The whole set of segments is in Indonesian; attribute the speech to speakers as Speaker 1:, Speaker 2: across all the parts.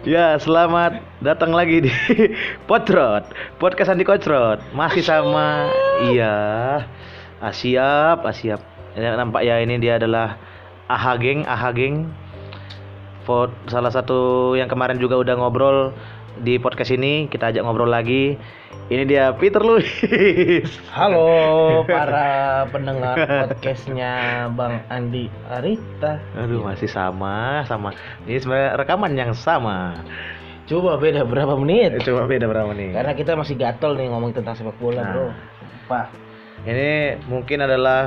Speaker 1: Ya, selamat datang lagi di Potrot, podcast anti kocrot. Masih sama, iya, siap. Ya, nampak ya ini dia adalah AHA Geng. Salah satu yang kemarin juga udah ngobrol di podcast ini, kita ajak ngobrol lagi. Ini dia Peter Luis.
Speaker 2: Halo para pendengar podcastnya Bang Andi Arita.
Speaker 1: Aduh, masih sama. Ini sebenarnya rekaman yang sama.
Speaker 2: Coba beda berapa menit?
Speaker 1: Coba beda berapa nih?
Speaker 2: Karena kita masih gatel nih ngomong tentang sepak bola,
Speaker 1: Nah.
Speaker 2: bro. Pak,
Speaker 1: Ini mungkin adalah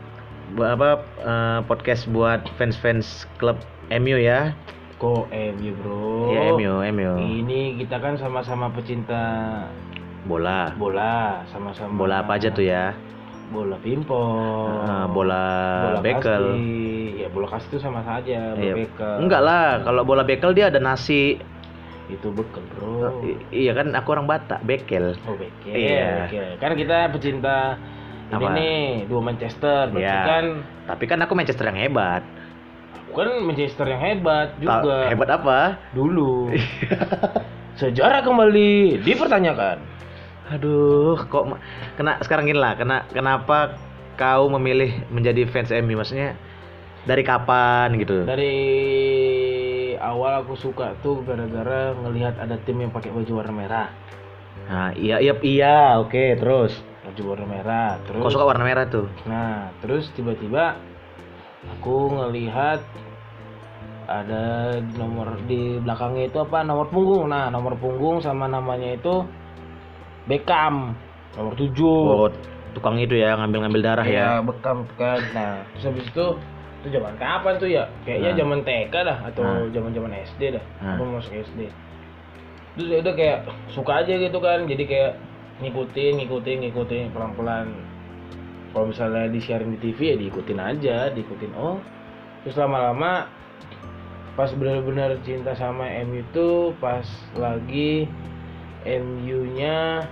Speaker 1: podcast buat fans klub MU ya.
Speaker 2: kok MU, bro.
Speaker 1: Iya, MU.
Speaker 2: Ini kita kan sama-sama pecinta
Speaker 1: Bola.
Speaker 2: sama-sama.
Speaker 1: Bola apa aja tuh ya?
Speaker 2: Bola pingpong.
Speaker 1: Bola bekel.
Speaker 2: kasti. Ya bola kasti itu sama saja, bola
Speaker 1: Iya.
Speaker 2: bekel.
Speaker 1: Enggak lah, kalau bola bekel dia ada nasi.
Speaker 2: Itu bekel, bro.
Speaker 1: Iya kan, aku orang Batak, bekel.
Speaker 2: Oh, bekel.
Speaker 1: Iya.
Speaker 2: Bekel. Kan kita pecinta ini
Speaker 1: Apa?
Speaker 2: nih, dua Manchester. Berarti
Speaker 1: Iya.
Speaker 2: kan
Speaker 1: Tapi kan aku Manchester yang hebat.
Speaker 2: bukan Manchester yang hebat juga.
Speaker 1: Hebat apa?
Speaker 2: Dulu. Sejarah kembali dipertanyakan.
Speaker 1: Aduh, sekarang gini lah, kenapa kau memilih menjadi fans MU? Maksudnya dari kapan gitu?
Speaker 2: Dari awal aku suka tuh gara-gara ngelihat ada tim yang pakai baju warna merah.
Speaker 1: Nah, iya, oke, terus.
Speaker 2: Baju warna merah. Terus
Speaker 1: Kau suka warna merah tuh?
Speaker 2: Nah, terus tiba-tiba aku ngelihat ada nomor di belakangnya itu apa? Nomor punggung. Nah, nomor punggung sama namanya itu Beckham, nomor 7.
Speaker 1: Oh, tukang itu ya, ngambil darah ya.
Speaker 2: Beckham kan. Nah, terus habis itu zaman kapan tuh ya? Kayaknya
Speaker 1: Nah.
Speaker 2: zaman TK dah atau
Speaker 1: Nah.
Speaker 2: zaman SD dah.
Speaker 1: Nah.
Speaker 2: Aku masuk SD. Terus ya udah kayak suka aja gitu kan. Jadi kayak ngikutin pelan-pelan. Kalau misalnya disiarin di TV ya diikutin. Oh, terus lama-lama pas benar-benar cinta sama MU itu pas lagi MU-nya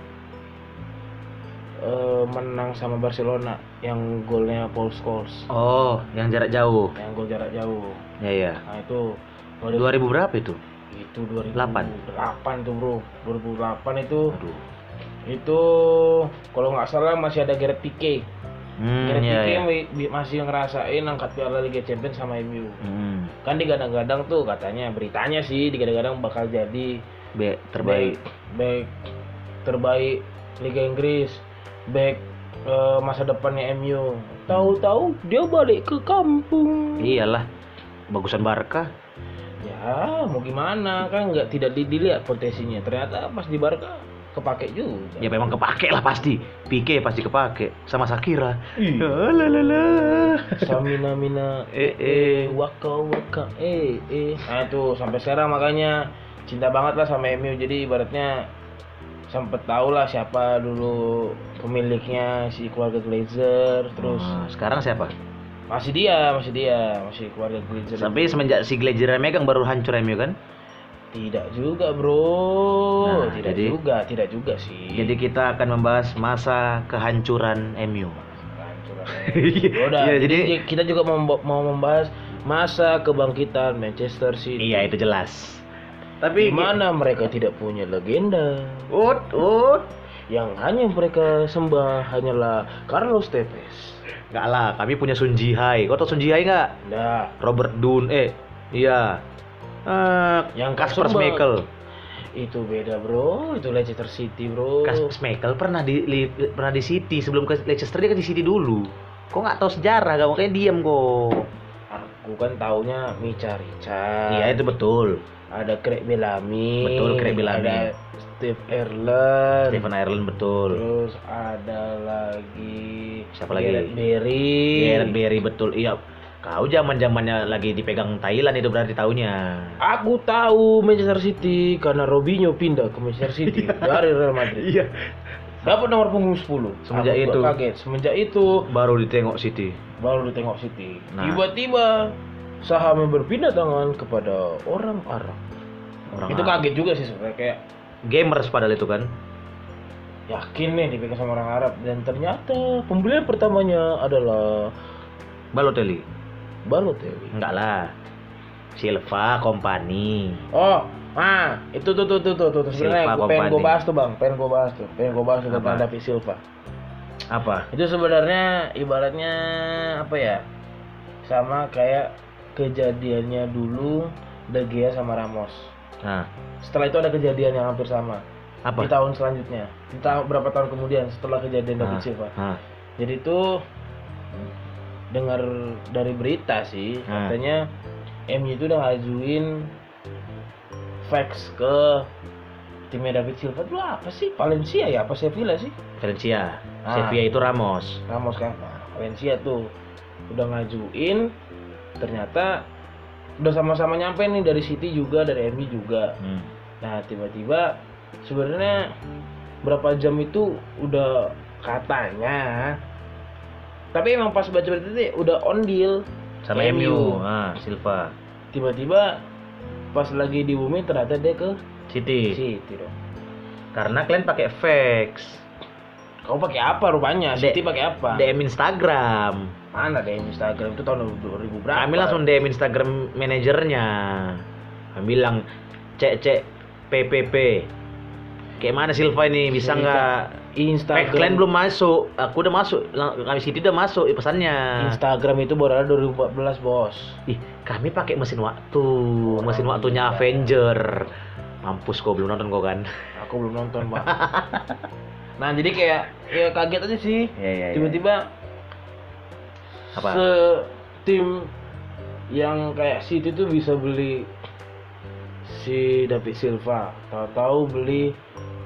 Speaker 2: menang sama Barcelona yang golnya Paul Scholes,
Speaker 1: Oh, yang jarak jauh.
Speaker 2: yang gol jarak jauh.
Speaker 1: Ya.
Speaker 2: Nah itu
Speaker 1: 2000 berapa itu?
Speaker 2: itu 2008
Speaker 1: 8.
Speaker 2: tuh, bro. 2008 itu
Speaker 1: Aduh.
Speaker 2: itu kalau nggak salah masih ada Gareth Pique. Gareth Pique
Speaker 1: Iya.
Speaker 2: masih ngerasain angkat Piala Liga Champions sama MU. Kan digadang-gadang tuh katanya, beritanya sih digadang-gadang bakal jadi
Speaker 1: Terbaik.
Speaker 2: back terbaik Liga Inggris, back masa depannya MU. Tahu-tahu dia balik ke kampung.
Speaker 1: Iyalah, bagusan Barca.
Speaker 2: Ya mau gimana, kan tidak dilihat potensinya. Ternyata pas di Barca kepake juga.
Speaker 1: Ya memang kepake lah pasti. Pique pasti kepake sama Shakira.
Speaker 2: Iya.
Speaker 1: Lalala.
Speaker 2: Samina mina waka. Nah itu sampai sekarang makanya cinta banget lah sama MU. Jadi ibaratnya sempet tahu lah siapa dulu pemiliknya, si keluarga Glazer. Terus
Speaker 1: Sekarang siapa?
Speaker 2: masih keluarga Glazer.
Speaker 1: Sampai semenjak si Glazer megang baru hancur MU kan?
Speaker 2: Tidak juga, bro.
Speaker 1: Nah,
Speaker 2: tidak juga sih.
Speaker 1: Jadi kita akan membahas masa kehancuran MU.
Speaker 2: Kehancuran. Udah,
Speaker 1: Iya,
Speaker 2: jadi
Speaker 1: jadi
Speaker 2: kita juga mau membahas masa kebangkitan Manchester City.
Speaker 1: iya itu jelas. Tapi
Speaker 2: Gimana mereka tidak punya legenda. Yang hanya mereka sembah hanyalah Carlos Tevez.
Speaker 1: Enggak lah, kami punya Sun Ji-hai. Kau tau Sun Ji-hai enggak?
Speaker 2: Nah,
Speaker 1: Robert Dun, iya.
Speaker 2: yang
Speaker 1: Kasper
Speaker 2: sembah
Speaker 1: Schmeichel.
Speaker 2: itu beda, bro. Itu Leicester City, bro.
Speaker 1: Kasper Schmeichel pernah di City sebelum ke Leicester, dia kan di City dulu. Kok nggak tahu sejarah? Gak makanya diam kok.
Speaker 2: Aku kan taunya Micha Richards.
Speaker 1: Iya itu betul.
Speaker 2: Ada Craig Bellamy.
Speaker 1: Betul, Craig Bellamy.
Speaker 2: Ada Steve Ireland.
Speaker 1: Stephen Ireland betul.
Speaker 2: Terus ada lagi
Speaker 1: Siapa lagi?
Speaker 2: Gareth Barry.
Speaker 1: Gareth Barry betul. Iya. Kau zamannya lagi dipegang Thailand itu berarti taunya.
Speaker 2: Aku tahu Manchester City karena Robinho pindah ke Manchester City dari Real Madrid.
Speaker 1: Iya.
Speaker 2: Dapat nomor punggung 10.
Speaker 1: Semenjak
Speaker 2: Aku
Speaker 1: itu.
Speaker 2: kaget. Semenjak itu
Speaker 1: Baru ditengok City.
Speaker 2: City.
Speaker 1: Nah.
Speaker 2: Tiba-tiba sahamnya berpindah tangan kepada orang Arab. Itu kaget juga sih sebenarnya, kayak
Speaker 1: gamers padahal itu kan.
Speaker 2: yakin nih dipegang sama orang Arab, dan ternyata pembelian pertamanya adalah
Speaker 1: Balotelli.
Speaker 2: Balotelli.
Speaker 1: Enggak lah. Silva Company.
Speaker 2: Oh, Itu tuh sebenarnya
Speaker 1: Silva
Speaker 2: pengen gue
Speaker 1: Kompany.
Speaker 2: bahas tuh bang, pengen gue bahas tuh tentang
Speaker 1: Apa?
Speaker 2: David Silva.
Speaker 1: Apa?
Speaker 2: Itu sebenarnya ibaratnya apa ya? Sama kayak kejadiannya dulu De Gea sama Ramos.
Speaker 1: Nah,
Speaker 2: Setelah itu ada kejadian yang hampir sama
Speaker 1: apa?
Speaker 2: di tahun selanjutnya. Berapa tahun kemudian setelah kejadian David Silva. Jadi itu dengar dari berita sih, katanya MU itu udah ngajuin fax ke timnya David Silva dulu apa sih? Valencia ya? Apa Sevilla sih?
Speaker 1: Valencia.
Speaker 2: Ah.
Speaker 1: Sevilla itu Ramos.
Speaker 2: Ramos kan? Nah, Valencia tuh udah ngajuin, ternyata udah sama-sama nyampe nih dari City juga, dari MU juga. Nah tiba-tiba sebenarnya berapa jam itu udah katanya, tapi emang pas baca berita itu udah on deal
Speaker 1: Sama MU. Silva.
Speaker 2: Tiba-tiba pas lagi diumumin ternyata dia ke
Speaker 1: City.
Speaker 2: City dong.
Speaker 1: Karena kalian pakai fax.
Speaker 2: Kau pakai apa rupanya? City pakai apa?
Speaker 1: DM Instagram.
Speaker 2: Mana DM Instagram itu tahun 2000 berapa?
Speaker 1: Kami langsung DM Instagram manajernya. Kami bilang cek PPP. Kayak mana Silva ini bisa nggak?
Speaker 2: Instagram.
Speaker 1: Kalian belum masuk. Aku udah masuk. Kami City udah masuk pesannya.
Speaker 2: Instagram itu baru ada 2014 bos.
Speaker 1: Ih, kami pakai mesin waktu. Mesin waktunya Avenger. Mampus kau belum nonton kau kan?
Speaker 2: Aku belum nonton bang. Nah jadi kayak ya kaget aja sih.
Speaker 1: Iya.
Speaker 2: Tiba-tiba
Speaker 1: Apa?
Speaker 2: tim yang kayak City tuh bisa beli si David Silva, tahu-tahu beli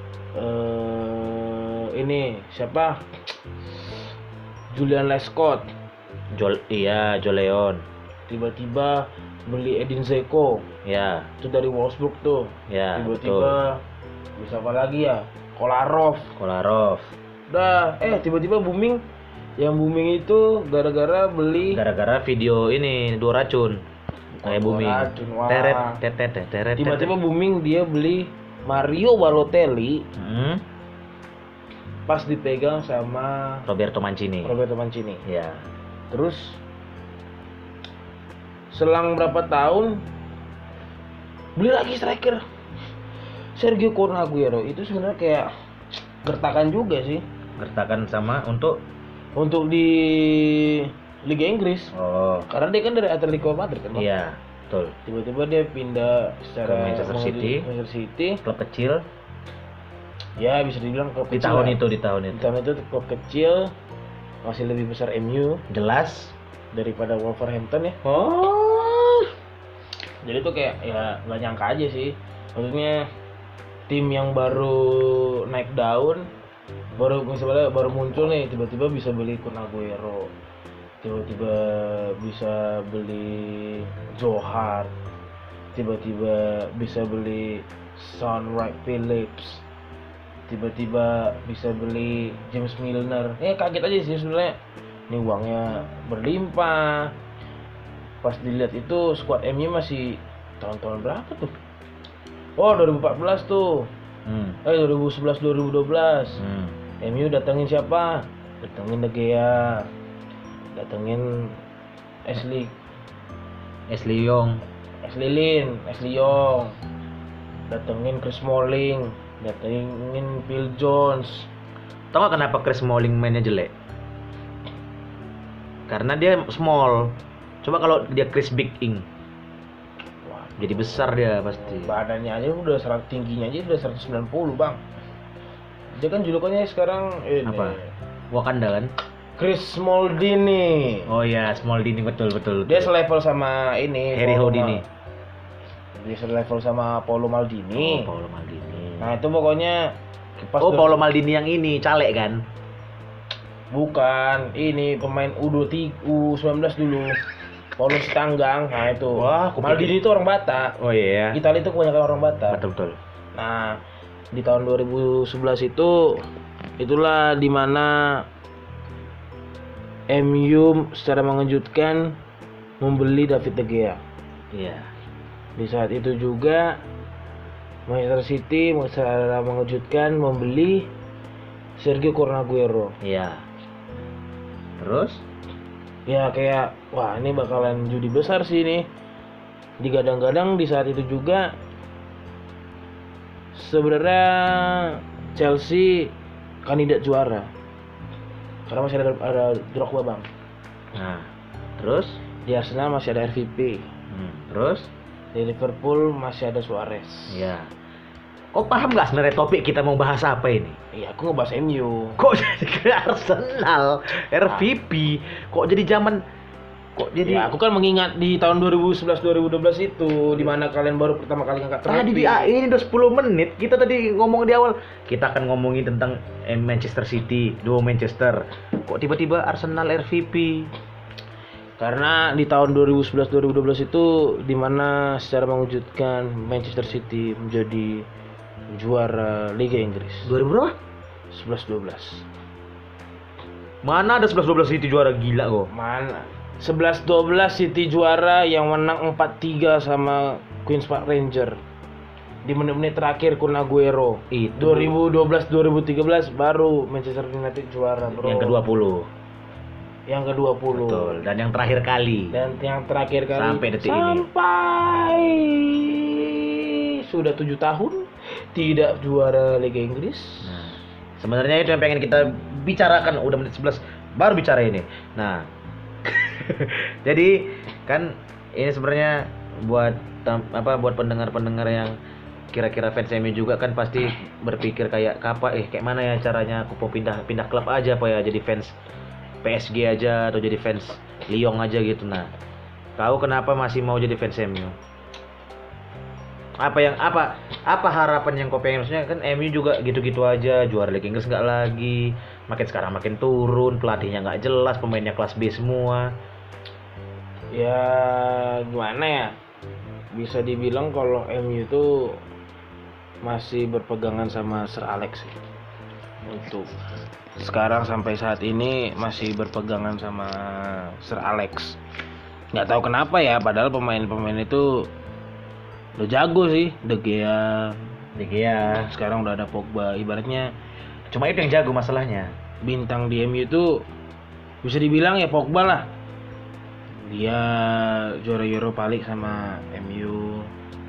Speaker 2: ini siapa? Julian Lescott.
Speaker 1: Joleon.
Speaker 2: Tiba-tiba beli Edin Dzeko.
Speaker 1: Ya.
Speaker 2: Itu dari Wolfsburg tuh.
Speaker 1: Ya.
Speaker 2: Tiba-tiba bisa apa lagi ya? Kolarov. Udah, tiba-tiba booming. Yang booming itu gara-gara
Speaker 1: video ini dua racun. Kayak booming.
Speaker 2: Racun, wah.
Speaker 1: Teret.
Speaker 2: Tiba-tiba booming dia beli Mario Balotelli pas dipegang sama
Speaker 1: Roberto Mancini.
Speaker 2: Ya. Terus selang berapa tahun beli lagi striker Sergio Kun Aguero. Itu sebenarnya kayak gertakan juga sih.
Speaker 1: Gertakan sama untuk
Speaker 2: di Liga Inggris.
Speaker 1: Oh.
Speaker 2: Karena dia kan dari Atletico Madrid kan.
Speaker 1: Iya, betul.
Speaker 2: Tiba-tiba dia pindah secara
Speaker 1: Ke Manchester City. Klub kecil.
Speaker 2: Ya bisa dibilang klub
Speaker 1: Di
Speaker 2: kecil.
Speaker 1: tahun
Speaker 2: lah.
Speaker 1: itu.
Speaker 2: Di tahun itu klub kecil masih lebih besar MU
Speaker 1: Jelas.
Speaker 2: daripada Wolverhampton ya.
Speaker 1: Oh.
Speaker 2: Jadi tuh kayak ya nggak nyangka aja sih. Maksudnya tim yang baru naik daun, baru muncul nih, tiba-tiba bisa beli Kun Aguero, tiba-tiba bisa beli Zohar, tiba-tiba bisa beli Son Wright Phillips, tiba-tiba bisa beli James Milner. Kaget aja sih sebenarnya. Ini uangnya berlimpah. Pas dilihat itu squad MU masih tahun-tahun berapa tuh? Oh 2014 tuh. 2011 2012. MU datengin siapa? Datengin De Gea, datengin Ashley Young, datengin Chris Smalling, datengin Phil Jones.
Speaker 1: Tahu nggak kenapa Chris Smalling mainnya jelek? Karena dia small. Coba kalau dia Chris Big Ing, jadi besar dia pasti.
Speaker 2: Badannya aja udah tingginya aja udah 190 bang. Dia kan julukannya sekarang ini.
Speaker 1: Apa? Wakanda kan?
Speaker 2: Chris Smalling.
Speaker 1: Oh iya, Smalling betul.
Speaker 2: Dia selevel sama ini.
Speaker 1: Harry Houdini.
Speaker 2: Dia selevel sama Paolo Maldini.
Speaker 1: Paolo Maldini.
Speaker 2: Nah itu pokoknya.
Speaker 1: Paolo Maldini yang ini caleg kan?
Speaker 2: Bukan, ini pemain U19 dulu. Paulo Sitanggang, nah itu.
Speaker 1: Wah,
Speaker 2: Maldini itu orang Batak.
Speaker 1: Oh iya.
Speaker 2: Italia itu kebanyakan orang Batak.
Speaker 1: Betul.
Speaker 2: Nah, di tahun 2011 itulah dimana MU secara mengejutkan membeli David De Gea.
Speaker 1: Iya.
Speaker 2: Di saat itu juga Manchester City secara mengejutkan membeli Sergio Kun Aguero.
Speaker 1: Iya. Terus?
Speaker 2: Ya kayak wah ini bakalan judi besar sih nih. Digadang-gadang di saat itu juga sebenarnya Chelsea kandidat juara. Karena masih ada Drogba, Bang.
Speaker 1: Nah, terus
Speaker 2: Di Arsenal masih ada RVP.
Speaker 1: terus
Speaker 2: Di Liverpool masih ada Suarez.
Speaker 1: ya. Kok paham nggak sebenarnya topik kita mau bahas apa ini?
Speaker 2: Iya, aku ngebahas MU.
Speaker 1: Kok jadi ke Arsenal, RVP, kok jadi
Speaker 2: Ya, aku kan mengingat di tahun 2011-2012 itu di mana kalian baru pertama kali ngangkat
Speaker 1: tadi
Speaker 2: trofi.
Speaker 1: ini udah 10 menit kita tadi ngomong di awal kita akan ngomongin tentang Manchester City, duo Manchester. Kok tiba-tiba Arsenal RVP?
Speaker 2: Karena di tahun 2011-2012 itu di mana secara mengejutkan Manchester City menjadi juara Liga Inggris.
Speaker 1: 2000 berapa?
Speaker 2: 11-12.
Speaker 1: Mana ada 11-12 City juara, gila kok.
Speaker 2: Mana? 11-12 City juara yang menang 4-3 sama Queen's Park Ranger. Di menit-menit terakhir Kun Aguero.
Speaker 1: Itu
Speaker 2: 2012-2013 baru Manchester United juara, bro.
Speaker 1: yang ke-20.
Speaker 2: Yang ke-20.
Speaker 1: Betul. Dan yang terakhir kali.
Speaker 2: Dan yang terakhir kali
Speaker 1: Sampai detik ini.
Speaker 2: sampai sudah 7 tahun tidak juara Liga Inggris.
Speaker 1: Nah, sebenarnya itu yang pengen kita bicarakan, udah menit 11 baru bicara ini. Nah, jadi kan ini sebenarnya buat buat pendengar-pendengar yang kira-kira fans MU juga kan pasti berpikir kayak kayak mana ya caranya aku mau pindah klub aja apa ya, jadi fans PSG aja atau jadi fans Lyon aja gitu. Nah, kau kenapa masih mau jadi fans MU? Apa harapan yang kau pengen? Maksudnya kan MU juga gitu-gitu aja, juara Liga Inggris nggak lagi, makin sekarang makin turun, pelatihnya nggak jelas, pemainnya kelas B semua.
Speaker 2: Ya gimana ya, bisa dibilang kalau MU itu masih berpegangan sama Sir Alex sih. Untuk sekarang sampai saat ini masih berpegangan sama Sir Alex. Nggak tahu kenapa ya, padahal pemain-pemain itu udah jago sih. De Gea sekarang udah ada Pogba, ibaratnya
Speaker 1: Cuma itu yang jago masalahnya.
Speaker 2: bintang di MU itu bisa dibilang ya Pogba lah. Dia juara Europa League sama MU.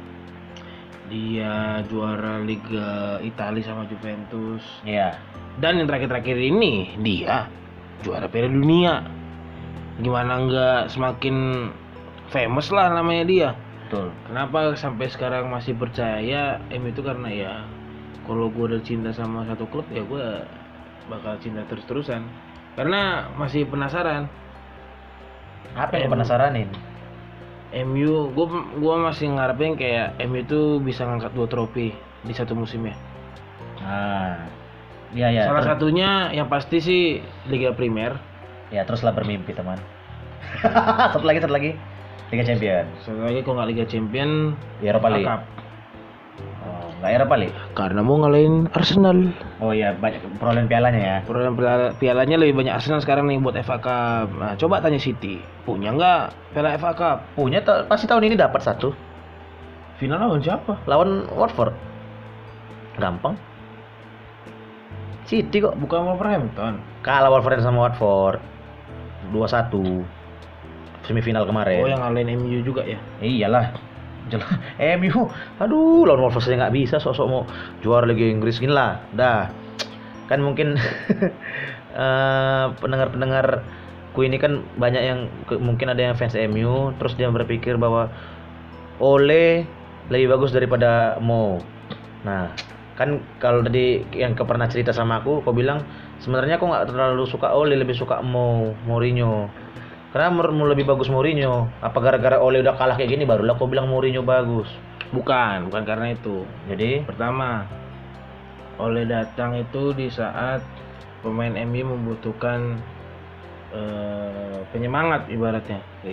Speaker 2: Dia juara Liga Italia sama Juventus.
Speaker 1: Iya.
Speaker 2: Dan yang terakhir-terakhir ini dia juara Piala Dunia. Gimana nggak semakin famous lah namanya dia.
Speaker 1: Betul.
Speaker 2: Kenapa sampai sekarang masih percaya MU itu karena ya kalau gue udah cinta sama satu klub ya gue bakal cinta terus-terusan. Karena masih penasaran.
Speaker 1: Apa yang kau penasaranin?
Speaker 2: MU, gue masih ngarepin kayak MU itu bisa ngangkat 2 trofi di satu musim ya.
Speaker 1: Ah, iya.
Speaker 2: Salah satunya yang pasti sih Liga Primer.
Speaker 1: Ya teruslah bermimpi teman. satu lagi Liga Champion.
Speaker 2: Satu lagi kalau nggak Liga Champion,
Speaker 1: Europa League.
Speaker 2: Cup.
Speaker 1: Oh, nggak Europa League.
Speaker 2: Karena mau ngalahin Arsenal.
Speaker 1: Oh iya, banyak perolehan pialanya ya.
Speaker 2: Perolehan pialanya lebih banyak Arsenal sekarang nih buat FA Cup. Nah, coba tanya City, punya nggak piala FA Cup?
Speaker 1: Punya pasti tahun ini dapat satu.
Speaker 2: Final lawan siapa?
Speaker 1: Lawan Watford. Gampang. City kok.
Speaker 2: Bukan Wolverhampton.
Speaker 1: Kalah Wolverhampton sama Watford 2-1 semifinal kemarin.
Speaker 2: Oh, yang ngalahin MU juga ya?
Speaker 1: Iyalah. Jelas. MU, aduh, lawan Wolves aja nggak bisa, sosok mau juara Liga Inggris gini lah. Dah, kan mungkin pendengar-pendengar ku ini kan banyak yang mungkin ada yang fans MU, terus dia berpikir bahwa Ole lebih bagus daripada Mo. Nah, kan kalau tadi yang kau pernah cerita sama aku, kau bilang sebenarnya aku nggak terlalu suka Ole, lebih suka Mourinho. Karena lebih bagus Mourinho. Apa gara-gara Ole udah kalah kayak gini barulah kau bilang Mourinho bagus?
Speaker 2: Bukan karena itu.
Speaker 1: Jadi
Speaker 2: Pertama, Ole datang itu di saat pemain MU membutuhkan penyemangat ibaratnya. Di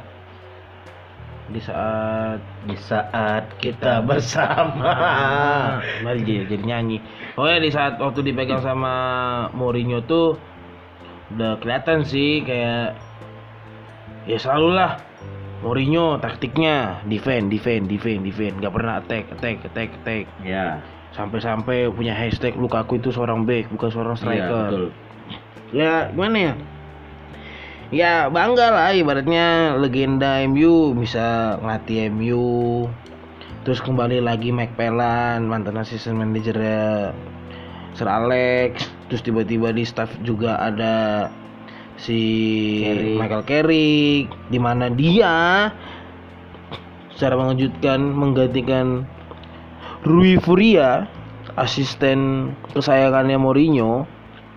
Speaker 2: saat
Speaker 1: kita bersama.
Speaker 2: Mari jadi nyanyi. Oh ya, di saat waktu dipegang sama Mourinho tuh udah kelihatan sih kayak ya selalu lah Mourinho taktiknya defend, nggak pernah attack.
Speaker 1: Ya.
Speaker 2: Sampai punya hashtag Lukaku itu seorang back bukan seorang striker.
Speaker 1: Iya, betul.
Speaker 2: Ya gimana ya? Ya bangga lah ibaratnya legenda MU bisa ngelatih MU, Terus kembali lagi Mike Phelan, mantan assistant manager Sir Alex. Terus tiba-tiba di staff juga ada si
Speaker 1: Carrick.
Speaker 2: Michael Carrick, di mana dia secara mengejutkan menggantikan Rui Furia, asisten kesayangannya Mourinho.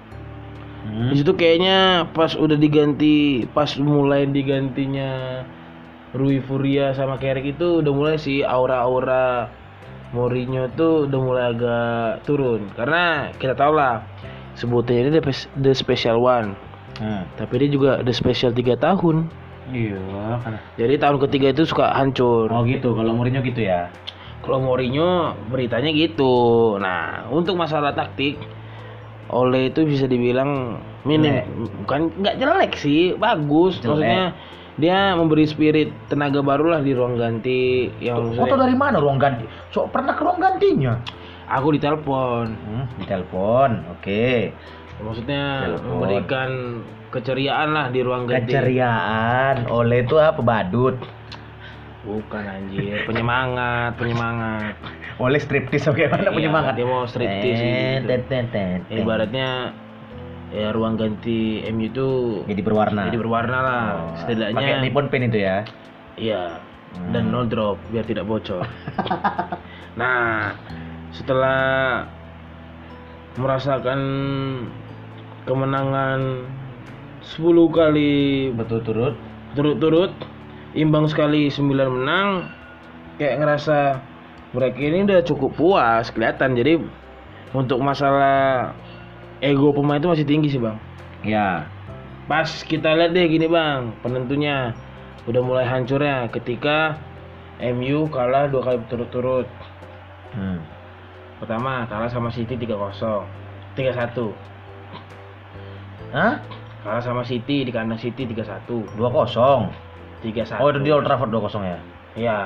Speaker 2: Di situ kayaknya pas mulai digantinya Rui Furia sama Carrick itu udah mulai sih aura-aura Mourinho tuh udah mulai agak turun, karena kita tahu lah sebutannya ini the special one, tapi dia juga the special 3 tahun.
Speaker 1: Iya, karena
Speaker 2: Jadi tahun ketiga itu suka hancur.
Speaker 1: oh gitu, kalau Mourinho gitu ya.
Speaker 2: Kalau Mourinho beritanya gitu. Nah, untuk masalah taktik, Ole itu bisa dibilang minim, bukan nggak jelek sih, bagus.
Speaker 1: Jelek.
Speaker 2: Maksudnya dia memberi spirit tenaga baru lah di ruang ganti yang
Speaker 1: Foto dari mana ruang ganti? So pernah ke ruang gantinya?
Speaker 2: aku ditelepon.
Speaker 1: Ditelepon, oke.
Speaker 2: Maksudnya
Speaker 1: Telepon.
Speaker 2: memberikan keceriaan lah di ruang ganti.
Speaker 1: Keceriaan, oleh itu apa badut?
Speaker 2: Bukan anjir, penyemangat.
Speaker 1: Oleh striptis oke mana punya
Speaker 2: Iya,
Speaker 1: banget.
Speaker 2: dia mau striptease gitu. Ibaratnya ya ruang ganti MU itu
Speaker 1: Jadi berwarna.
Speaker 2: lah, setidaknya.
Speaker 1: Pakai Nippon pen itu ya.
Speaker 2: Iya. Dan no drop biar tidak bocor. Nah, setelah merasakan kemenangan 10 kali
Speaker 1: Betul turut.
Speaker 2: turut-turut, imbang sekali 9 menang, kayak ngerasa mereka ini udah cukup puas kelihatan. Jadi untuk masalah ego pemain itu masih tinggi sih bang.
Speaker 1: Ya.
Speaker 2: Pas kita lihat deh gini bang, penentunya udah mulai hancurnya ketika MU kalah 2 kali berturut-turut. Pertama kalah sama City 3-1.
Speaker 1: Hah?
Speaker 2: Kalah sama City di kandang City 3-1.
Speaker 1: 2-0.
Speaker 2: 3-1.
Speaker 1: Oh, itu di Old Trafford 2-0 ya.
Speaker 2: Iya,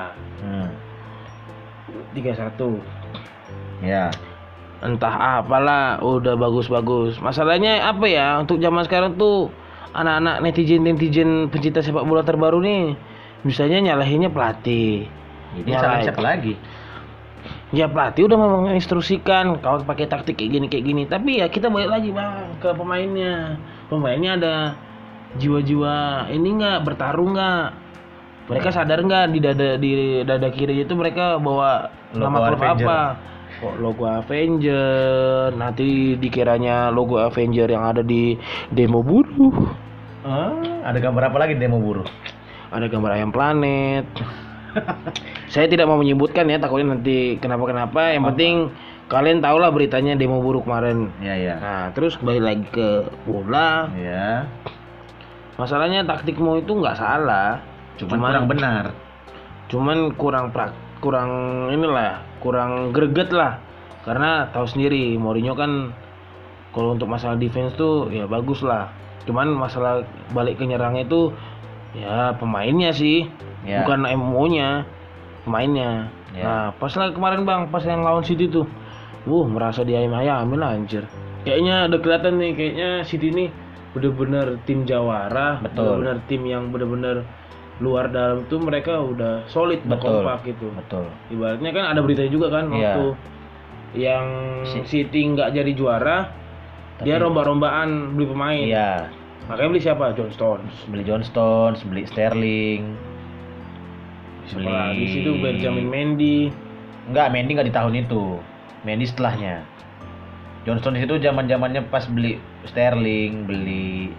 Speaker 2: 3-1.
Speaker 1: Ya.
Speaker 2: Entah apalah, udah bagus-bagus. Masalahnya apa ya, untuk zaman sekarang tuh anak-anak netizen pencinta sepak bola terbaru nih misalnya nyalahinnya pelatih.
Speaker 1: Jadi salah siapa lagi?
Speaker 2: Ya pelatih udah mau menginstruksikan kau pakai taktik kayak gini. Tapi ya kita balik lagi bang ke pemainnya. Pemainnya ada jiwa-jiwa ini nggak, bertarung nggak? Mereka sadar nggak di dada kiri itu mereka bawa
Speaker 1: Logo
Speaker 2: nama klub
Speaker 1: Avenger.
Speaker 2: apa? Kok logo Avenger? Nanti dikiranya logo Avenger yang ada di demo buruh.
Speaker 1: Ada gambar apa lagi demo buruh?
Speaker 2: Ada gambar ayam planet. Saya tidak mau menyebutkan ya, takutnya nanti kenapa-kenapa. Yang penting kalian tahulah beritanya demo buruh kemarin.
Speaker 1: Iya.
Speaker 2: Nah, terus kembali lagi ke bola.
Speaker 1: Iya.
Speaker 2: Masalahnya taktikmu itu nggak salah,
Speaker 1: Cuman kurang benar.
Speaker 2: cuman kurang inilah, kurang greget lah. Karena tahu sendiri Mourinho kan kalau untuk masalah defense tuh ya bagus lah. Cuman masalah balik ke nyerangnya itu ya pemainnya sih,
Speaker 1: Ya.
Speaker 2: bukan MO-nya, pemainnya.
Speaker 1: Ya.
Speaker 2: Nah, pas lah kemarin bang, pas yang lawan City tuh, merasa diayam-ayamin lah anjir. Kayaknya udah kelihatan nih, kayaknya City ini bener-bener tim jawara,
Speaker 1: Betul.
Speaker 2: bener-bener tim yang bener-bener luar dalam tuh mereka udah solid,
Speaker 1: Betul.
Speaker 2: kompak gitu.
Speaker 1: Betul.
Speaker 2: Ibaratnya kan ada beritanya juga kan
Speaker 1: Iya.
Speaker 2: waktu yang City nggak jadi juara, dia rombak-rombaan beli pemain.
Speaker 1: Iya.
Speaker 2: Makanya beli siapa? John Stones.
Speaker 1: Beli John Stones, beli Sterling.
Speaker 2: Siapa lagi sih itu? Benjamin Mendy.
Speaker 1: Enggak, Mendy enggak di tahun itu. Mendy setelahnya. John Stones itu zaman-zamannya pas beli Sterling, beli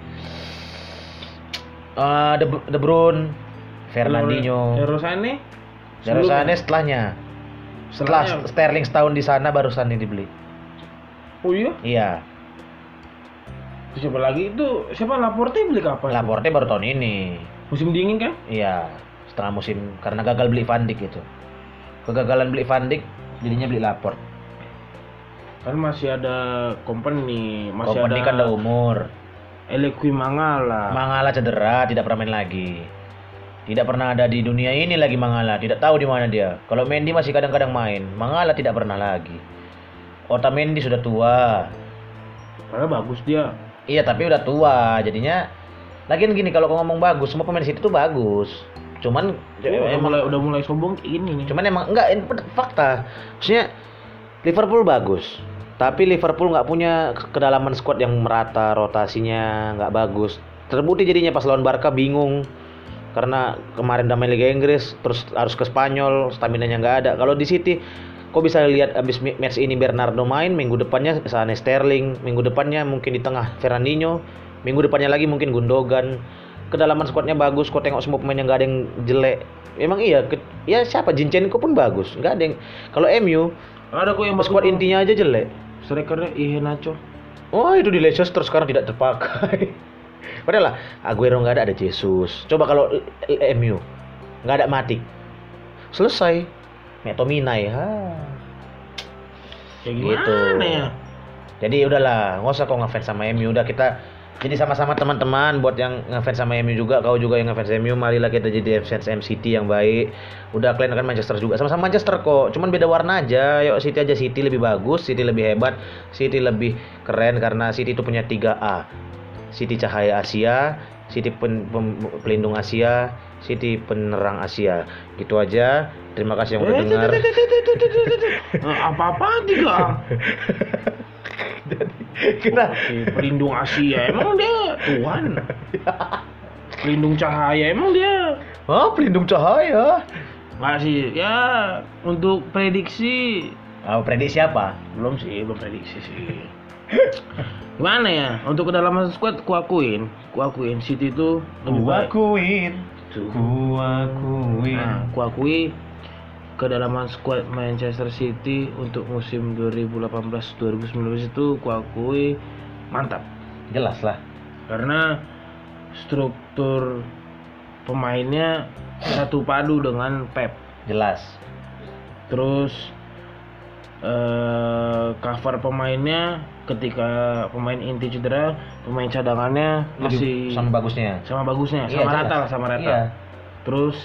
Speaker 1: De Bruyne, Fernandinho.
Speaker 2: Leroy Sané.
Speaker 1: Leroy Sané setelahnya. Setelah
Speaker 2: Setelahnya.
Speaker 1: Sterling setahun di sana baru Sané dibeli.
Speaker 2: Oh iya?
Speaker 1: Iya.
Speaker 2: Terus siapa lagi itu? Siapa Laporte beli kapan?
Speaker 1: Laporte baru tahun ini.
Speaker 2: Musim dingin kan?
Speaker 1: Iya, setengah musim karena gagal beli Van Dijk itu. Kegagalan beli Van Dijk jadinya beli Laporte.
Speaker 2: Kan masih ada company, masih
Speaker 1: Kompany
Speaker 2: ada
Speaker 1: kan udah umur.
Speaker 2: Elekwi Mangala.
Speaker 1: Mangala cedera, tidak pernah main lagi. Tidak pernah ada di dunia ini lagi Mangala, tidak tahu di mana dia. Kalau Mendy masih kadang-kadang main, Mangala tidak pernah lagi. Otamendi sudah tua.
Speaker 2: Padahal bagus dia.
Speaker 1: Iya, tapi udah tua, jadinya lagian gini kalau ngomong bagus, semua pemain City itu bagus. Cuman
Speaker 2: udah mulai sombong kayak gini nih.
Speaker 1: Cuman emang enggak, ini fakta. Maksudnya Liverpool bagus, tapi Liverpool nggak punya kedalaman squad yang merata, rotasinya nggak bagus. Terbukti jadinya pas lawan Barca bingung karena kemarin udah main Liga Inggris, terus harus ke Spanyol, stamina-nya nggak ada. Kalau di City, kok bisa lihat abis match ini Bernardo main, minggu depannya Sane, Sterling, minggu depannya mungkin di tengah Fernandinho, minggu depannya lagi mungkin Gundogan. Kedalaman squadnya bagus, kok tengok semua pemainnya nggak ada yang jelek. Emang iya, ya siapa Zinchenko pun bagus, nggak ada yang. Kalau MU
Speaker 2: Ada kok yang
Speaker 1: squad intinya aja jelek.
Speaker 2: Strikernya Iheanacho.
Speaker 1: Oh, itu di Leicester sekarang tidak terpakai. Padahal lah Aguero nggak ada Jesus. Coba kalau MU nggak ada Matic, selesai. Metominay,
Speaker 2: Ya gimana
Speaker 1: gitu.
Speaker 2: ya?
Speaker 1: Jadi udahlah, nggak usah kau ngefans sama MU. Udah kita jadi sama-sama teman-teman buat yang ngefans sama MU juga, kau juga yang ngefans MU, marilah kita jadi fans City yang baik. Udah kalian kan Manchester juga, sama-sama Manchester kok, cuman beda warna aja. Yuk City aja, City lebih bagus, City lebih hebat, City lebih keren karena City itu punya 3A. City cahaya Asia, City pelindung Asia, City penerang Asia. Gitu aja. Terima kasih yang udah dengar.
Speaker 2: Apa-apa juga.
Speaker 1: Kita
Speaker 2: Pelindung Asia, emang dia Tuhan. Pelindung cahaya, emang dia.
Speaker 1: pelindung cahaya.
Speaker 2: Nggak sih, ya untuk prediksi
Speaker 1: Prediksi apa?
Speaker 2: belum prediksi sih. Gimana ya? Untuk kedalaman squad kuakuin City itu lebih baik. Nah, kuakui kedalaman squad Manchester City untuk musim 2018-2019 itu kuakui mantap.
Speaker 1: Jelas lah.
Speaker 2: Karena struktur pemainnya satu padu dengan Pep.
Speaker 1: Jelas.
Speaker 2: Terus cover pemainnya ketika pemain inti cedera, pemain cadangannya masih
Speaker 1: sama bagusnya.
Speaker 2: sama bagusnya,
Speaker 1: Iya,
Speaker 2: sama
Speaker 1: jelas.
Speaker 2: rata lah, sama rata.
Speaker 1: Iya.
Speaker 2: Terus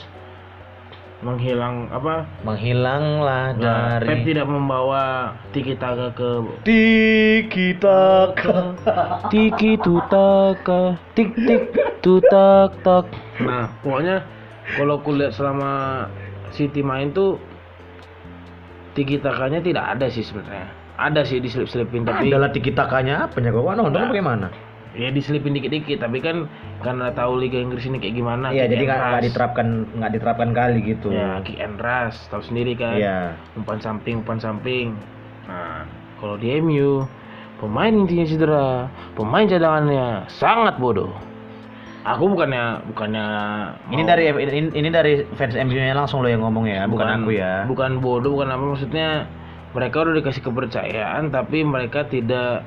Speaker 1: Menghilanglah
Speaker 2: Pep
Speaker 1: dari
Speaker 2: tidak membawa tiki taka ke
Speaker 1: Tiki Taka.
Speaker 2: tiki tutaka tik tik tutak tak. Nah, pokoknya kalau aku lihat selama City main tuh tiki takanya tidak ada sih sebenarnya. Ada sih diselip-selipin tapi
Speaker 1: Adalah Tiki Takanya apa ya? Kau nonton
Speaker 2: Nah.
Speaker 1: bagaimana?
Speaker 2: ya diselipin dikit-dikit, tapi kan karena tahu Liga Inggris ini kayak gimana.
Speaker 1: Iya,
Speaker 2: kick
Speaker 1: jadi
Speaker 2: and rush.
Speaker 1: nggak diterapkan kali gitu.
Speaker 2: Ya, kick and rush, tahu sendiri kan.
Speaker 1: Iya.
Speaker 2: Umpan samping. Nah, kalau di MU pemain intinya cedera, pemain cadangannya sangat bodoh. Aku bukannya
Speaker 1: Ini dari fans MU-nya langsung lo yang ngomong ya, bukan aku ya.
Speaker 2: Bukan bodoh, bukan apa, maksudnya mereka udah dikasih kepercayaan tapi mereka tidak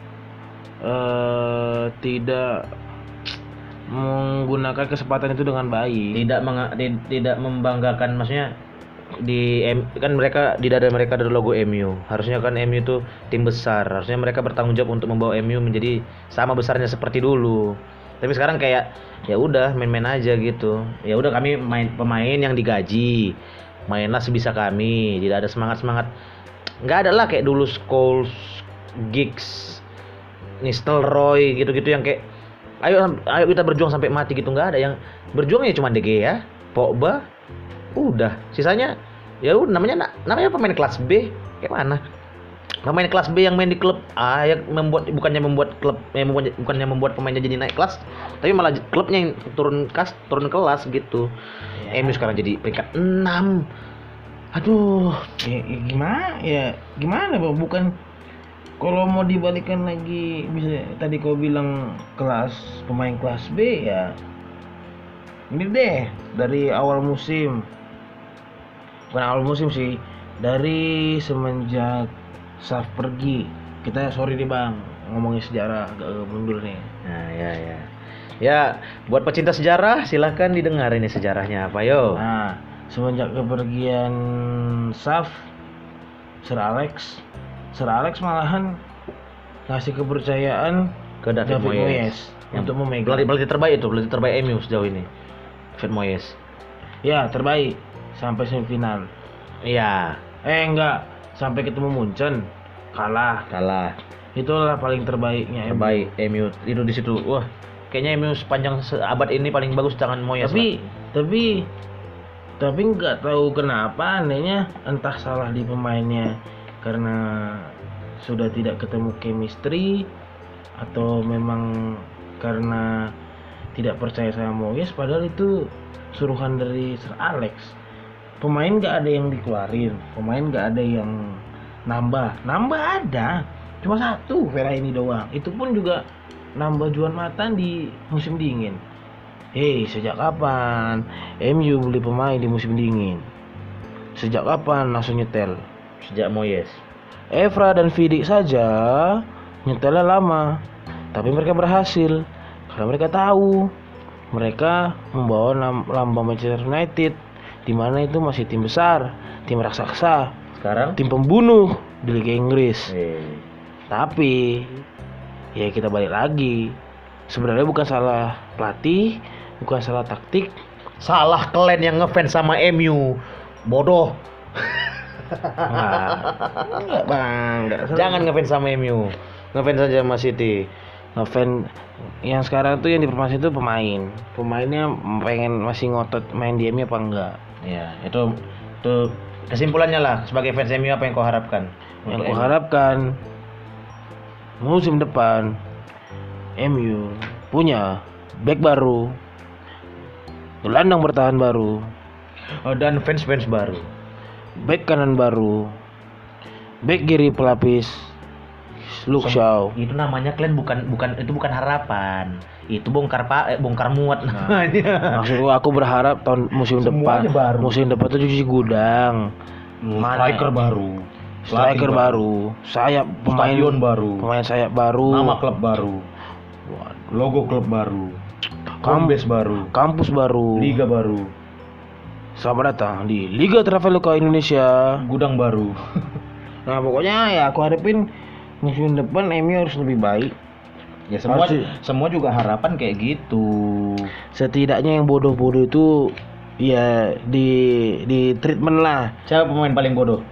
Speaker 2: menggunakan kesempatan itu dengan baik.
Speaker 1: Tidak membanggakan, maksudnya kan mereka di dada mereka ada logo MU. Harusnya kan MU itu tim besar. Harusnya mereka bertanggung jawab untuk membawa MU menjadi sama besarnya seperti dulu. Tapi sekarang kayak ya udah main-main aja gitu. Ya udah, kami pemain yang digaji. Mainlah sebisa kami. Tidak ada semangat-semangat. Nggak ada lah kayak dulu Scholes, Giggs, Nistelrooy gitu-gitu yang kayak ayo kita berjuang sampai mati gitu. Nggak ada, yang berjuang ya cuma De Gea, Pogba, udah sisanya ya udah namanya pemain kelas B. Kayak mana pemain kelas B yang main di klub A yang bukannya membuat pemainnya jadi naik kelas, tapi malah klubnya yang turun kelas gitu.
Speaker 2: Ya.
Speaker 1: MU sekarang jadi peringkat 6. Aduh,
Speaker 2: Gimana Bang? Bukan, kalau mau dibalikan lagi, bisa tadi kau bilang pemain kelas B ya. Ini deh dari awal musim. Bukan awal musim sih, dari semenjak Saf pergi. Kita sorry nih Bang, ngomongin sejarah agak mundur nih.
Speaker 1: nah ya buat pecinta sejarah silahkan didengar ini sejarahnya apa yo.
Speaker 2: Nah, semenjak kepergian Saf, Sir Alex malahan ngasih kepercayaan
Speaker 1: Ke David Moyes
Speaker 2: untuk memegang.
Speaker 1: pelatih terbaik MU sejauh ini, David Moyes.
Speaker 2: Ya, terbaik sampai semifinal.
Speaker 1: Iya,
Speaker 2: Enggak, sampai ketemu Munchen kalah. Itulah paling terbaiknya MU.
Speaker 1: terbaik MU itu di situ. Wah, kayaknya MU sepanjang abad ini paling bagus tangan Moyes.
Speaker 2: Tapi Tapi nggak tahu kenapa anehnya, entah salah di pemainnya karena sudah tidak ketemu chemistry atau memang karena tidak percaya sama Moyes, padahal itu suruhan dari Sir Alex. Pemain nggak ada yang dikeluarin, pemain nggak ada yang nambah ada, cuma satu Vera ini doang, itu pun juga nambah Juan Mata di musim dingin. Hei, sejak kapan MU beli pemain di musim dingin? Sejak kapan langsung nyetel?
Speaker 1: Sejak Moyes.
Speaker 2: Evra dan Vidic saja nyetelnya lama, tapi mereka berhasil karena mereka tahu mereka membawa lambang Manchester United, di mana itu masih tim besar, tim raksasa,
Speaker 1: Sekarang
Speaker 2: tim pembunuh di Liga Inggris. Tapi ya kita balik lagi, sebenarnya bukan salah pelatih, bukan salah taktik,
Speaker 1: salah kalian yang ngefans sama MU. Bodoh.
Speaker 2: enggak bang, enggak salah.
Speaker 1: Jangan ngefans sama MU. Ngefans saja sama City.
Speaker 2: Ngefans yang sekarang tuh yang dipermasalahin itu pemainnya pengen masih ngotot main di MU apa enggak.
Speaker 1: Ya, itu kesimpulannya lah, sebagai fans MU apa yang kau harapkan?
Speaker 2: Yang aku harapkan musim depan MU punya back baru, gelandang bertahan baru,
Speaker 1: Dan fans baru.
Speaker 2: back kanan baru, back kiri pelapis Luke Shaw.
Speaker 1: Itu namanya kalian bukan harapan. Itu bongkar muat namanya.
Speaker 2: Maksudku aku berharap tahun musim depan
Speaker 1: Semuanya baru.
Speaker 2: musim depan tuh cuci gudang,
Speaker 1: Striker baru.
Speaker 2: striker
Speaker 1: Pelatih
Speaker 2: baru, sayap pemain
Speaker 1: Stadion baru.
Speaker 2: pemain sayap baru,
Speaker 1: Nama klub baru. Logo klub baru. Home-base baru.
Speaker 2: kampus baru.
Speaker 1: Liga baru.
Speaker 2: Selamat datang di Liga Traveloka Indonesia.
Speaker 1: Gudang baru.
Speaker 2: Nah pokoknya ya aku harapin musim depan MU harus lebih baik.
Speaker 1: Ya semua
Speaker 2: Harus-
Speaker 1: semua juga harapan kayak gitu.
Speaker 2: Setidaknya yang bodoh-bodoh itu ya di treatment lah.
Speaker 1: Siapa pemain paling bodoh?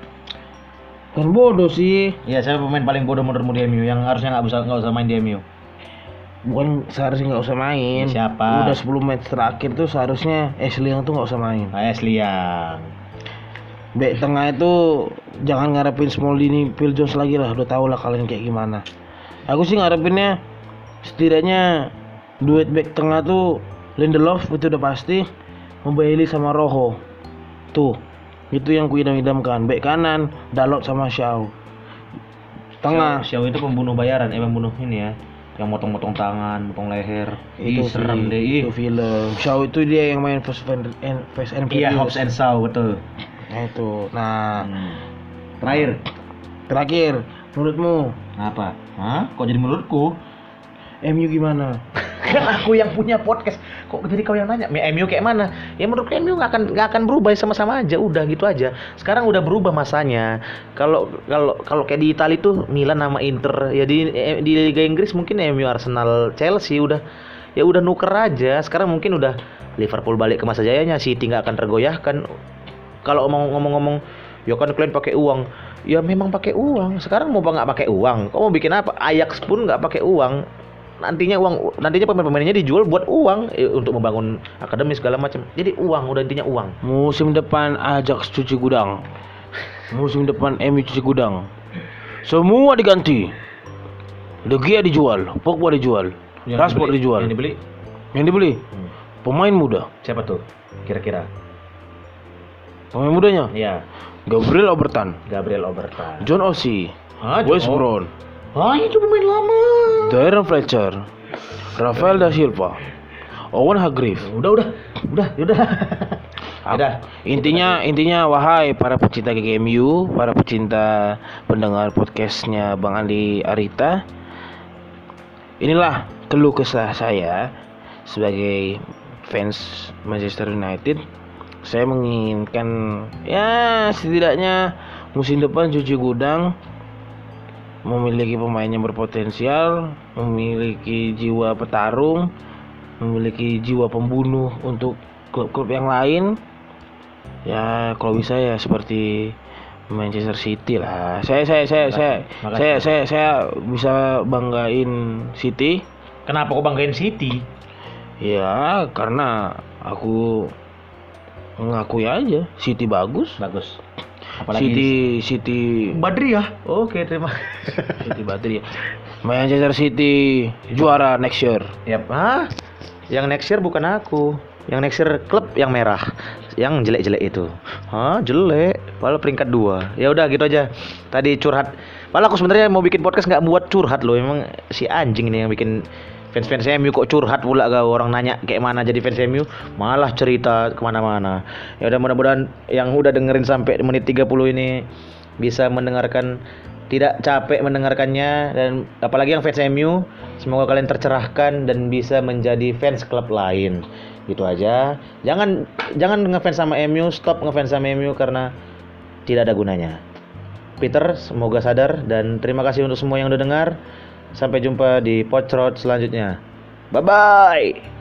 Speaker 2: Kan bodoh sih.
Speaker 1: Ya, siapa pemain paling bodoh menurutmu di MU yang harusnya nggak usah main di MU?
Speaker 2: Bukan seharusnya nggak usah main.
Speaker 1: Siapa?
Speaker 2: Udah 10 match terakhir tuh seharusnya Ashley Young tuh nggak usah main.
Speaker 1: Ashley Young.
Speaker 2: Back tengah itu jangan ngarepin Smalling, Phil Jones lagi lah. Udah tau lah kalian kayak gimana. Aku sih ngarepinnya setidaknya duet back tengah tuh Lindelof itu udah pasti, Bailey sama Rojo. Tuh, itu yang ku idam-idamkan. Back kanan Dalot sama Shaw. Tengah
Speaker 1: Xiao itu pembunuh bayaran, pembunuh ini ya, yang motong-motong tangan, motong leher. Ih, serem deh. Ih.
Speaker 2: itu film. Shaw itu dia yang main Fast and
Speaker 1: Iya,
Speaker 2: Furious.
Speaker 1: Hobbs and Shaw, betul.
Speaker 2: Nah itu. Nah,
Speaker 1: Terakhir,
Speaker 2: menurutmu
Speaker 1: apa? Hah? Kok jadi menurutku?
Speaker 2: MU gimana?
Speaker 1: Kan aku yang punya podcast. Kok jadi kau yang nanya? MU kayak mana? Ya menurut MU nggak akan berubah, sama-sama aja, udah gitu aja. Sekarang udah berubah masanya. Kalau kayak di Italia tuh Milan sama Inter, ya di Liga Inggris mungkin MU, Arsenal, Chelsea udah nuker aja. Sekarang mungkin udah Liverpool balik ke masa jayanya, City nggak akan tergoyahkan. Kalau ngomong-ngomong, ya kan kalian pakai uang. Ya memang pakai uang. Sekarang mau nggak pakai uang? Kau mau bikin apa? Ajax pun nggak pakai uang. Nantinya pemain-pemainnya dijual buat uang, untuk membangun akademi segala macam. Jadi uang, udah intinya uang.
Speaker 2: Musim depan Ajax cuci gudang. Musim depan MU cuci gudang. Semua diganti. De Gea dijual, Pogba dijual, Rashford dijual. Yang dibeli pemain muda.
Speaker 1: Siapa tuh? Kira-kira?
Speaker 2: Pemain mudanya
Speaker 1: Iya,
Speaker 2: Gabriel Obertan, John Oshie, Wes Brown,
Speaker 1: itu pemain lama.
Speaker 2: Darren Fletcher, Rafael da Silva, Owen Hargreaves.
Speaker 1: Udah.
Speaker 2: Intinya wahai para pecinta GGMU, para pecinta pendengar podcastnya Bang Andi Arita, inilah keluh kesah saya sebagai fans Manchester United. Saya menginginkan ya setidaknya musim depan cuci gudang, memiliki pemain yang berpotensial, memiliki jiwa petarung, memiliki jiwa pembunuh untuk klub-klub yang lain. Ya kalau bisa ya seperti Manchester City lah. Saya bisa banggain City.
Speaker 1: Kenapa kok banggain City?
Speaker 2: Ya karena aku Ngakui aja City bagus.
Speaker 1: Bagus.
Speaker 2: City
Speaker 1: Badri ya. Oke, terima.
Speaker 2: City Badri ya. Manchester City juara next year.
Speaker 1: Yap. Hah? Yang next year bukan aku. Yang next year klub yang merah, yang jelek-jelek itu. Hah, jelek. Padahal peringkat 2. Ya udah gitu aja. Tadi curhat. Padahal aku sebenarnya mau bikin podcast nggak buat curhat loh. Emang si anjing ini yang bikin fans MU kok curhat pula gak, orang nanya kayak mana jadi fans MU malah cerita kemana-mana. Ya udah, mudah-mudahan yang udah dengerin sampai menit 30 ini bisa mendengarkan, tidak capek mendengarkannya, dan apalagi yang fans MU semoga kalian tercerahkan dan bisa menjadi fans klub lain. Gitu aja. Jangan ngefans sama MU, stop ngefans sama MU karena tidak ada gunanya. Peter semoga sadar, dan terima kasih untuk semua yang udah dengar. Sampai jumpa di Pocrot selanjutnya. Bye bye.